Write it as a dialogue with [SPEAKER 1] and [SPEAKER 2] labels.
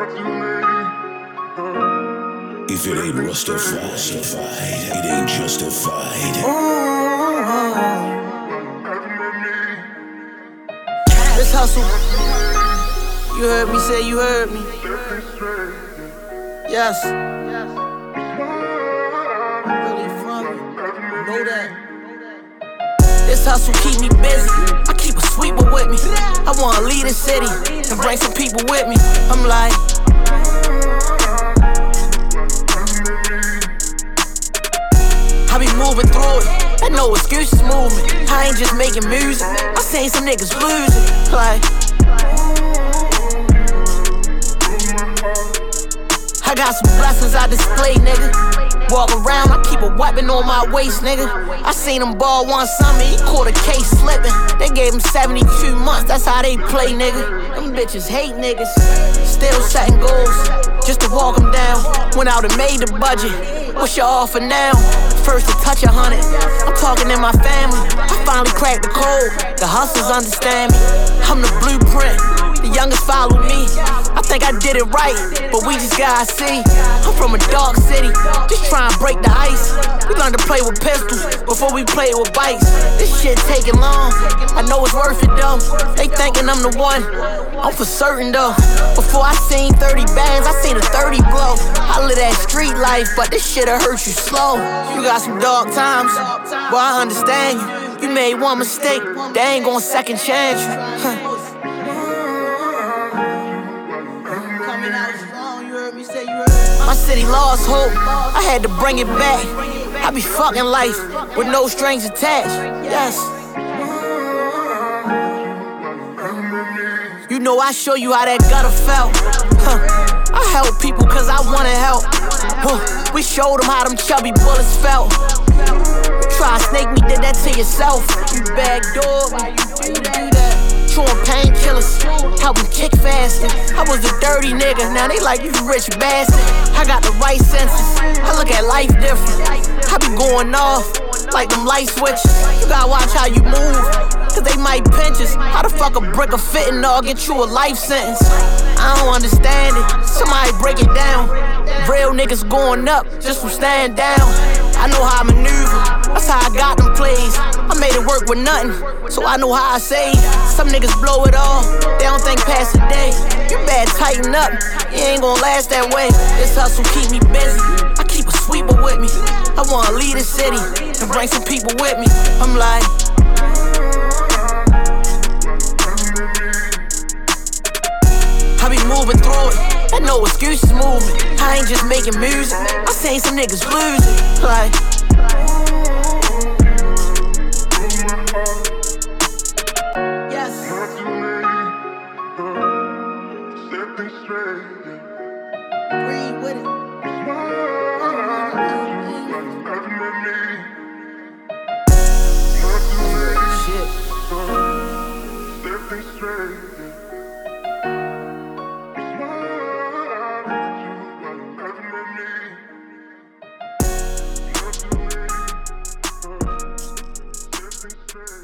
[SPEAKER 1] If it ain't Rustified, it ain't justified.
[SPEAKER 2] This hustle. You heard me say you heard me. Yes. Really from you. Know that. This hustle keep me busy. I keep a sweeper with me. I wanna leave the city and bring some people with me. I'm like, I be moving through it. That no excuses movement. I ain't just making music. I seen some niggas losing. Like, I got some blessings I display, nigga. Walk around, I keep a weapon on my waist, nigga. I seen him ball one summer, he caught a case slipping. They gave him 72 months, that's how they play, nigga. Them bitches hate niggas. Still setting goals, just to walk them down. Went out and made the budget. What's your offer now? First to touch 100. I'm talking in my family. I finally cracked the code. The hustlers understand me. I'm the blueprint. The youngest follow me. I think I did it right, but we just gotta see. I'm from a dark city, just trying to break the ice. We learned to play with pistols before we play with bikes. This shit taking long, I know it's worth it though. They thinking I'm the one, I'm for certain though. Before I seen 30 bands, I seen a 30 blow. I live that street life, but this shit'll hurt you slow. You got some dark times, but I understand you. You made one mistake, they ain't gonna second chance you. My city lost hope, I had to bring it back. I be fucking life with no strings attached. Yes. You know I show you how that gutter felt. I help people cause I wanna help. We showed them how them chubby bullets felt. Try to snake me, did that to yourself. You bad dog, you do that. Chewing painkillers, helping kick faster. I was a dirty nigga, now they like you rich bastard. I got the right senses, I look at life different. I be going off like them light switches. You gotta watch how you move, cause they might pinch us. How the fuck a brick of fentanyl get you a life sentence? I don't understand it, somebody break it down. Real niggas going up just from staying down. I know how I maneuver, that's how I got them plays. I made it work with nothing, so I know how I save. Some niggas blow it all, they don't think past the day. You better tighten up, you ain't gon' last that way. This hustle keep me busy, I keep a sweeper with me. I wanna leave the city and bring some people with me. I'm like, I be moving through it, that no excuses movement. I ain't just making music, I seen some niggas losing. Like, yes. Breathe with it. Shit. Stepping straight.